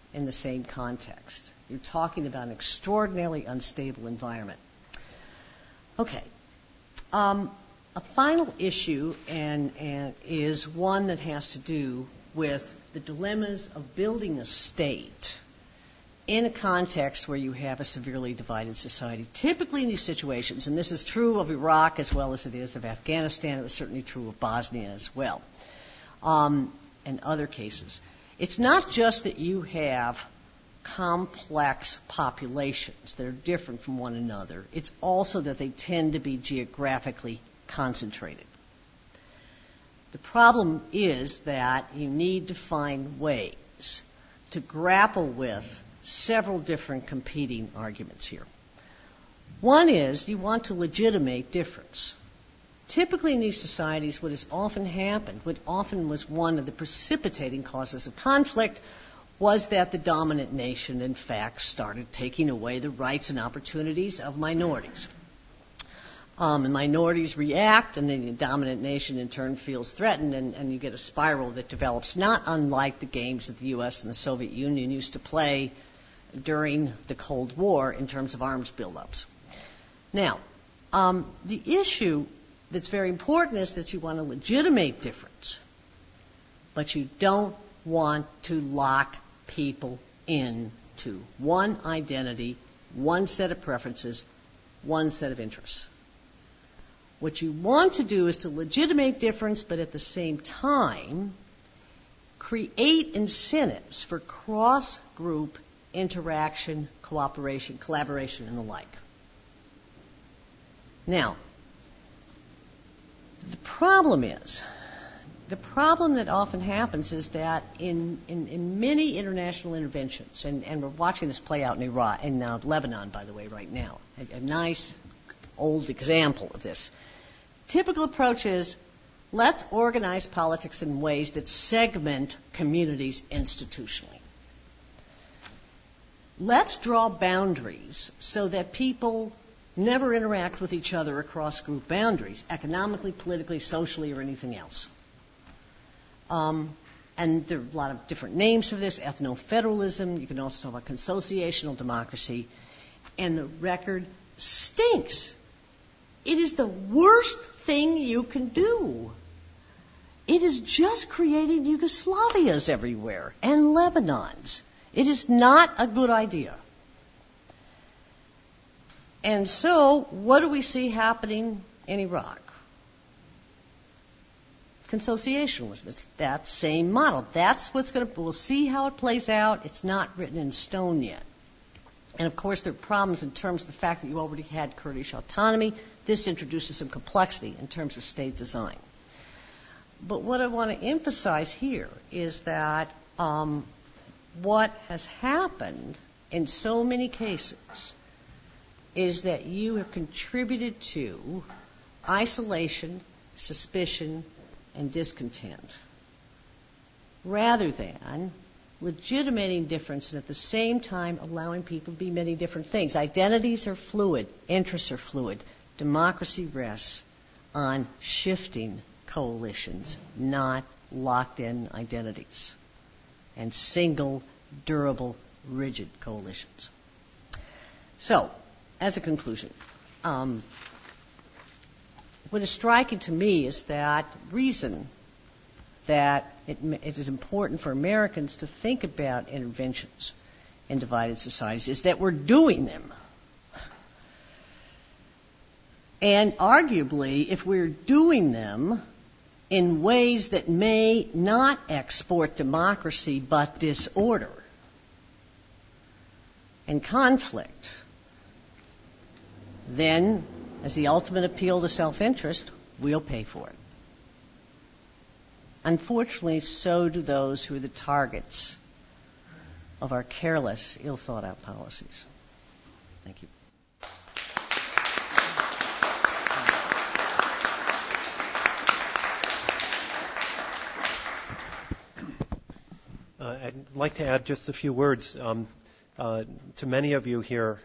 in the same context. You're talking about an extraordinarily unstable environment. Okay. A final issue and is one that has to do with the dilemmas of building a state in a context where you have a severely divided society. Typically in these situations, and this is true of Iraq as well as it is of Afghanistan, it was certainly true of Bosnia as well, and other cases. It's not just that you have complex populations that are different from one another. It's also that they tend to be geographically concentrated. The problem is that you need to find ways to grapple with several different competing arguments here. One is you want to legitimate difference. Typically in these societies, what has often happened, what often was one of the precipitating causes of conflict, was that the dominant nation, in fact, started taking away the rights and opportunities of minorities. And minorities react, and then the dominant nation in turn feels threatened, and you get a spiral that develops, not unlike the games that the U.S. and the Soviet Union used to play during the Cold War in terms of arms buildups. Now, the issue that's very important is that you want to legitimate difference, but you don't want to lock people into one identity, one set of preferences, one set of interests. What you want to do is to legitimate difference, but at the same time, create incentives for cross-group interaction, cooperation, collaboration, and the like. Now, the problem that often happens is that in many international interventions, and we're watching this play out in Iraq, in Lebanon, by the way, right now, a nice old example of this. Typical approach is, let's organize politics in ways that segment communities institutionally. Let's draw boundaries so that people never interact with each other across group boundaries, economically, politically, socially, or anything else. And there are a lot of different names for this, ethno-federalism. You can also talk about consociational democracy. And the record stinks. It is the worst thing you can do. It is just creating Yugoslavias everywhere and Lebanons. It is not a good idea. And so, what do we see happening in Iraq? Consociationalism. It's that same model. That's what's we'll see how it plays out. It's not written in stone yet. And of course, there are problems in terms of the fact that you already had Kurdish autonomy. This introduces some complexity in terms of state design. But what I want to emphasize here is that what has happened in so many cases is that you have contributed to isolation, suspicion, and discontent, rather than legitimating difference and at the same time allowing people to be many different things. Identities are fluid. Interests are fluid. Democracy rests on shifting coalitions, not locked-in identities, and single, durable, rigid coalitions. So, as a conclusion, what is striking to me is that reason that it is important for Americans to think about interventions in divided societies is that we're doing them. And arguably, if we're doing them in ways that may not export democracy but disorder and conflict, then, as the ultimate appeal to self-interest, we'll pay for it. Unfortunately, so do those who are the targets of our careless, ill-thought-out policies. Thank you. I'd like to add just a few words. To many of you here,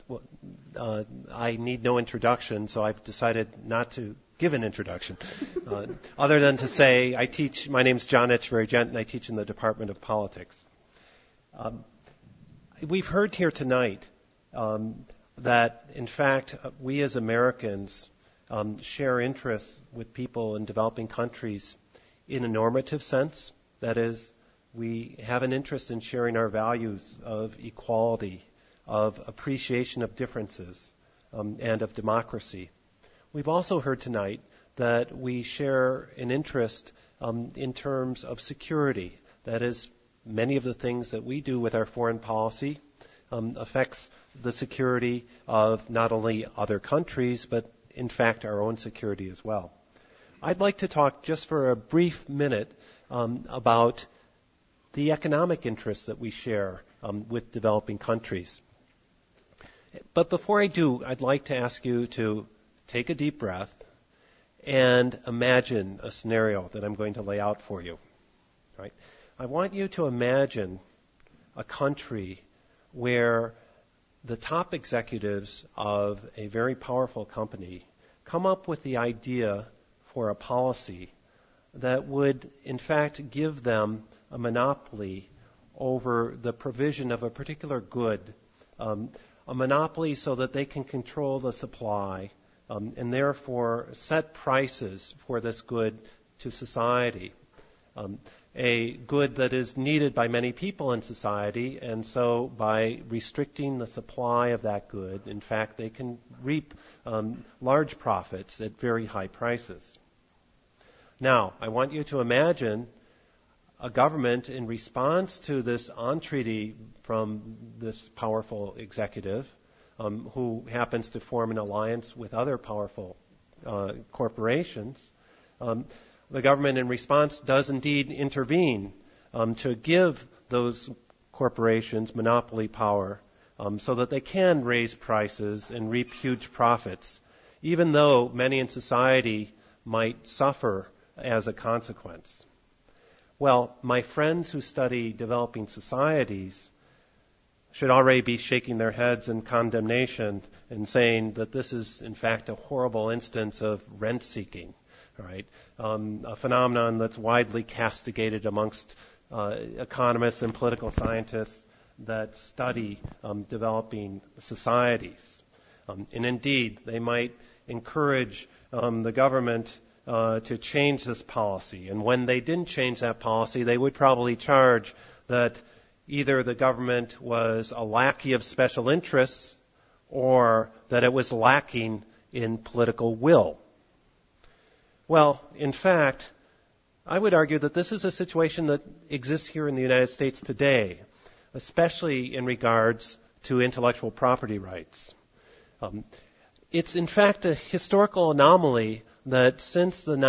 I need no introduction, so I've decided not to give an introduction, other than to say my name's John Etcheverry-Gent, and I teach in the Department of Politics. we've heard here tonight that, in fact, we as Americans share interests with people in developing countries in a normative sense. That is, we have an interest in sharing our values of equality, of appreciation of differences, and of democracy. We've also heard tonight that we share an interest in terms of security. That is, many of the things that we do with our foreign policy affects the security of not only other countries, but in fact our own security as well. I'd like to talk just for a brief minute about the economic interests that we share with developing countries. But before I do, I'd like to ask you to take a deep breath and imagine a scenario that I'm going to lay out for you. Right? I want you to imagine a country where the top executives of a very powerful company come up with the idea for a policy that would, in fact, give them a monopoly over the provision of a particular good, a monopoly so that they can control the supply and therefore set prices for this good to society. A good that is needed by many people in society, and so by restricting the supply of that good, in fact, they can reap large profits at very high prices. Now, I want you to imagine a government in response to this entreaty from this powerful executive, who happens to form an alliance with other powerful corporations. The government in response does indeed intervene to give those corporations monopoly power so that they can raise prices and reap huge profits, even though many in society might suffer as a consequence. Well, my friends who study developing societies should already be shaking their heads in condemnation and saying that this is, in fact, a horrible instance of rent-seeking, right? A phenomenon that's widely castigated amongst economists and political scientists that study developing societies. And indeed, they might encourage the government to change this policy. And when they didn't change that policy, they would probably charge that either the government was a lackey of special interests or that it was lacking in political will. Well, in fact, I would argue that this is a situation that exists here in the United States today, especially in regards to intellectual property rights. It's in fact a historical anomaly that since the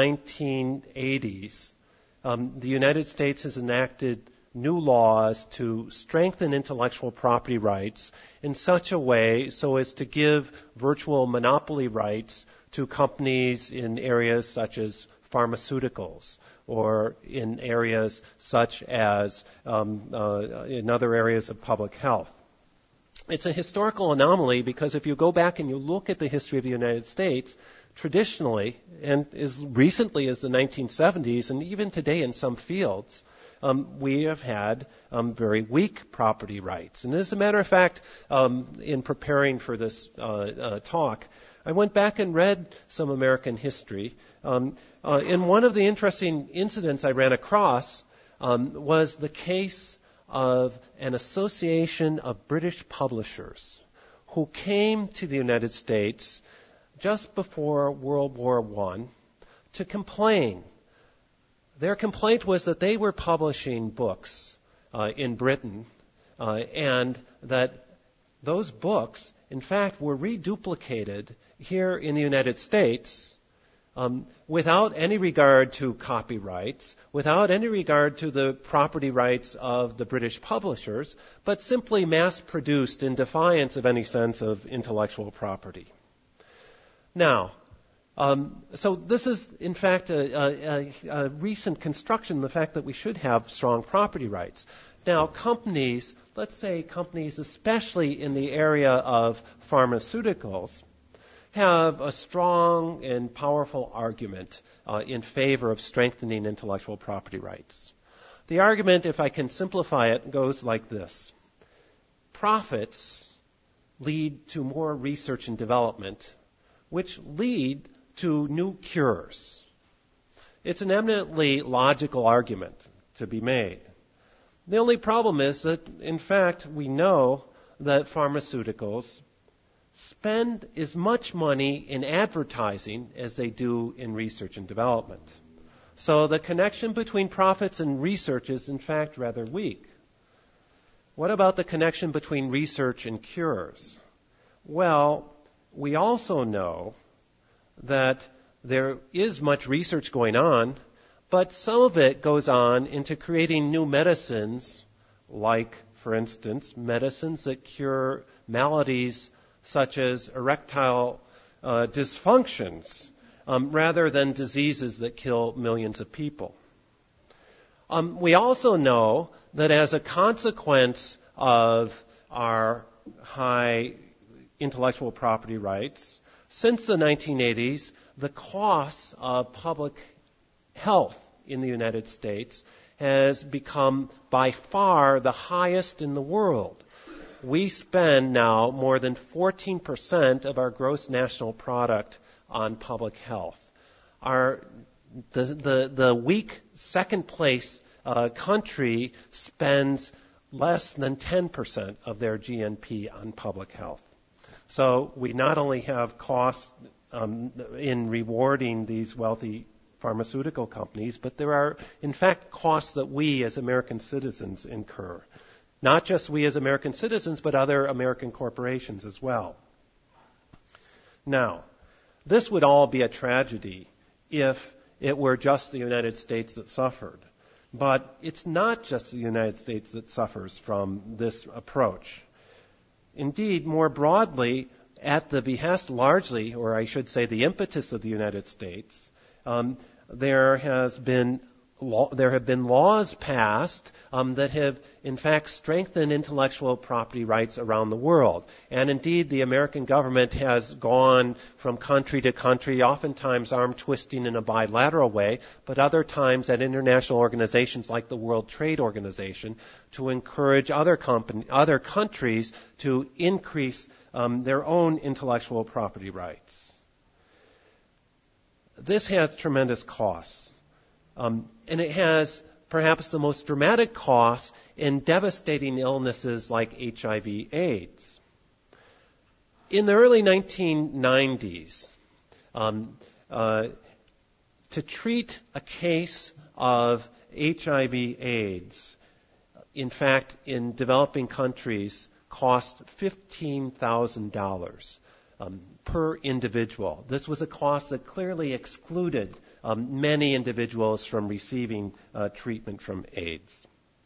1980s, the United States has enacted new laws to strengthen intellectual property rights in such a way so as to give virtual monopoly rights to companies in areas such as pharmaceuticals or in areas such as in other areas of public health. It's a historical anomaly because if you go back and you look at the history of the United States, traditionally, and as recently as the 1970s, and even today in some fields, we have had very weak property rights. And as a matter of fact, in preparing for this talk, I went back and read some American history. And one of the interesting incidents I ran across was the case of an association of British publishers who came to the United States just before World War I to complain. Their complaint was that they were publishing books in Britain and that those books, in fact, were reduplicated here in the United States without any regard to copyrights, without any regard to the property rights of the British publishers, but simply mass-produced in defiance of any sense of intellectual property. Now, so this is, in fact, a recent construction, the fact that we should have strong property rights. Now, companies, let's say companies especially in the area of pharmaceuticals, have a strong and powerful argument in favor of strengthening intellectual property rights. The argument, if I can simplify it, goes like this. profits lead to more research and development, which lead to new cures. It's an eminently logical argument to be made. The only problem is that, in fact, we know that pharmaceuticals spend as much money in advertising as they do in research and development. So the connection between profits and research is, in fact, rather weak. What about the connection between research and cures? Well, we also know that there is much research going on, but some of it goes on into creating new medicines, like, for instance, medicines that cure maladies such as erectile dysfunctions, rather than diseases that kill millions of people. We also know that as a consequence of our high intellectual property rights, since the 1980s, the costs of public health in the United States has become by far the highest in the world. We spend now more than 14% of our gross national product on public health. The weak second place country spends less than 10% of their GNP on public health. So we not only have costs in rewarding these wealthy pharmaceutical companies, but there are, in fact, costs that we as American citizens incur. Not just we as American citizens, but other American corporations as well. Now, this would all be a tragedy if it were just the United States that suffered. But it's not just the United States that suffers from this approach. Indeed, more broadly, at the behest largely, or I should say the impetus of the United States, there have been laws passed that have, in fact, strengthened intellectual property rights around the world. And indeed, the American government has gone from country to country, oftentimes arm-twisting in a bilateral way, but other times at international organizations like the World Trade Organization to encourage other countries to increase their own intellectual property rights. This has tremendous costs. And it has perhaps the most dramatic costs in devastating illnesses like HIV/AIDS. In the early 1990s, to treat a case of HIV/AIDS, in fact, in developing countries, cost $15,000 per individual. This was a cost that clearly excluded many individuals from receiving treatment from AIDS.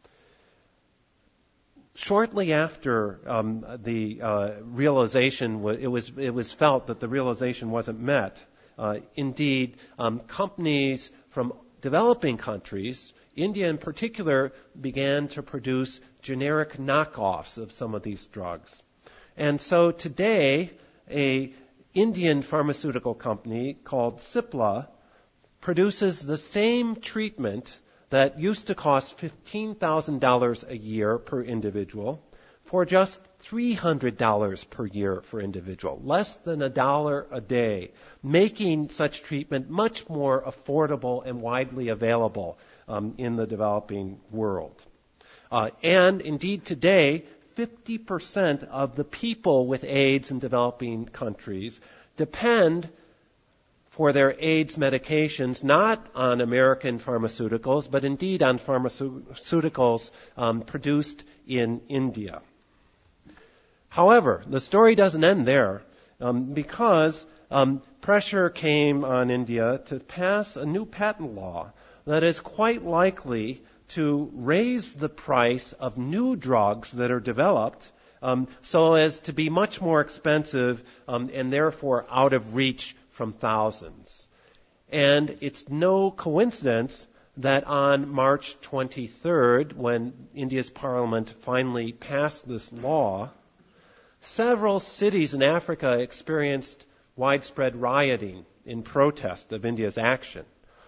Shortly after the realization, it was felt that the realization wasn't met. Indeed, companies from developing countries, India in particular, began to produce generic knockoffs of some of these drugs. And so today, an Indian pharmaceutical company called Cipla produces the same treatment that used to cost $15,000 a year per individual for just $300 per year per individual, less than $1 a day, making such treatment much more affordable and widely available in the developing world. And indeed today, 50% of the people with AIDS in developing countries depend for their AIDS medications not on American pharmaceuticals, but indeed on pharmaceuticals produced in India. However, the story doesn't end there because pressure came on India to pass a new patent law that is quite likely to raise the price of new drugs that are developed so as to be much more expensive and therefore out of reach from thousands. And it's no coincidence that on March 23rd, when India's parliament finally passed this law, several cities in Africa experienced widespread rioting in protest of India's action.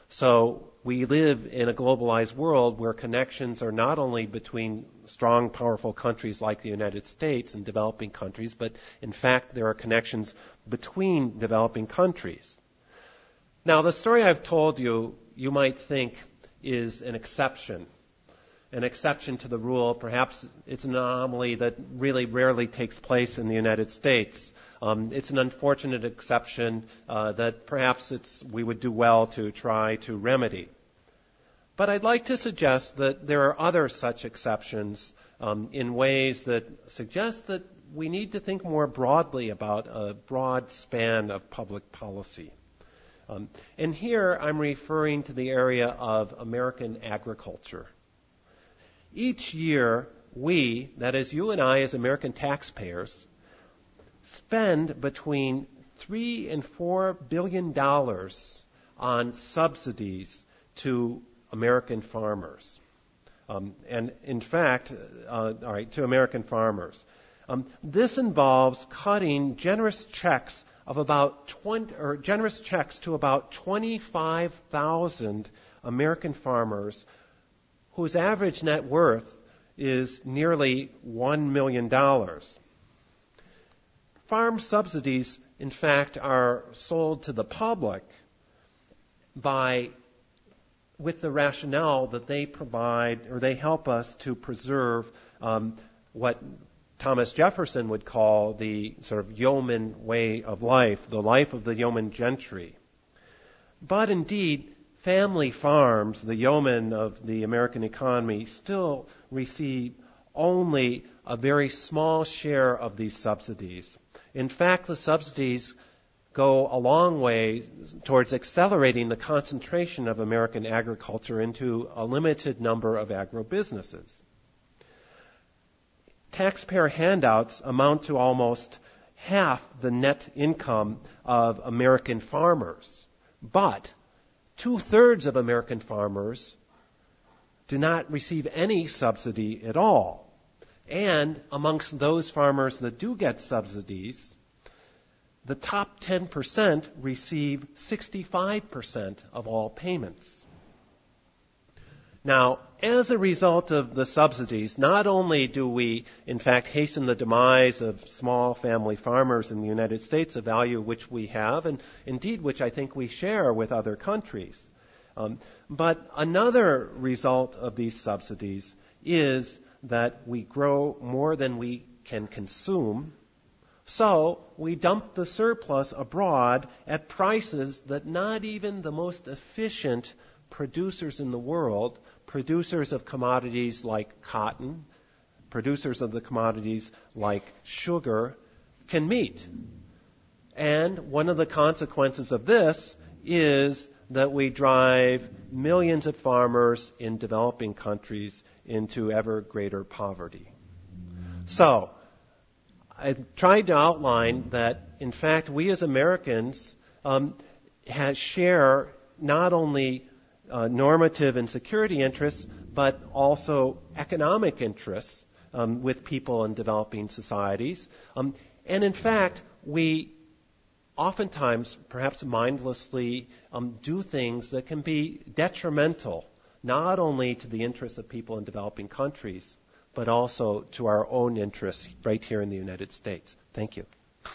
So we live in a globalized world where connections are not only between strong, powerful countries like the United States and developing countries, but in fact there are connections between developing countries. Now, the story I've told you, you might think is an exception to the rule. Perhaps it's an anomaly that really rarely takes place in the United States. It's an unfortunate exception that perhaps we would do well to try to remedy. But I'd like to suggest that there are other such exceptions in ways that suggest that we need to think more broadly about a broad span of public policy. And here I'm referring to the area of American agriculture. Each year, we, that is you and I as American taxpayers, spend between $3 and $4 billion on subsidies to American farmers. And in fact, to American farmers. This involves cutting generous checks to about 25,000 American farmers whose average net worth is nearly $1 million. Farm subsidies, in fact, are sold to the public with the rationale that they provide, or they help us to preserve what Thomas Jefferson would call the sort of yeoman way of life, the life of the yeoman gentry. But indeed, family farms, the yeomen of the American economy, still receive only a very small share of these subsidies. In fact, the subsidies go a long way towards accelerating the concentration of American agriculture into a limited number of agribusinesses. Taxpayer handouts amount to almost half the net income of American farmers, but 2/3 of American farmers do not receive any subsidy at all. And amongst those farmers that do get subsidies, the top 10% receive 65% of all payments. Now, as a result of the subsidies, not only do we, in fact, hasten the demise of small family farmers in the United States, a value which we have, and indeed which I think we share with other countries, but another result of these subsidies is that we grow more than we can consume, so we dump the surplus abroad at prices that not even the most efficient producers in the world, producers of commodities like cotton, producers of the commodities like sugar, can meet. And one of the consequences of this is that we drive millions of farmers in developing countries into ever greater poverty. So, I tried to outline that, in fact, we as Americans share not only normative and security interests, but also economic interests with people in developing societies. And in fact, we oftentimes, perhaps mindlessly, do things that can be detrimental, not only to the interests of people in developing countries, but also to our own interests right here in the United States. Thank you.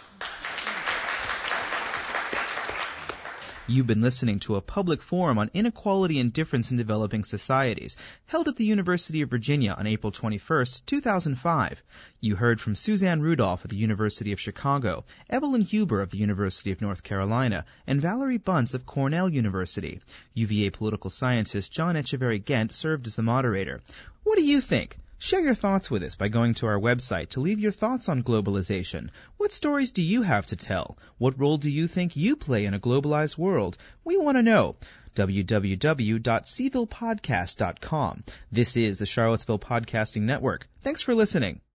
You've been listening to a public forum on inequality and difference in developing societies, held at the University of Virginia on April 21st, 2005. You heard from Suzanne Rudolph of the University of Chicago, Evelyn Huber of the University of North Carolina, and Valerie Bunce of Cornell University. UVA political scientist John Echeverry-Ghent served as the moderator. What do you think? Share your thoughts with us by going to our website to leave your thoughts on globalization. What stories do you have to tell? What role do you think you play in a globalized world? We want to know. www.cvillepodcast.com. This is the Charlottesville Podcasting Network. Thanks for listening.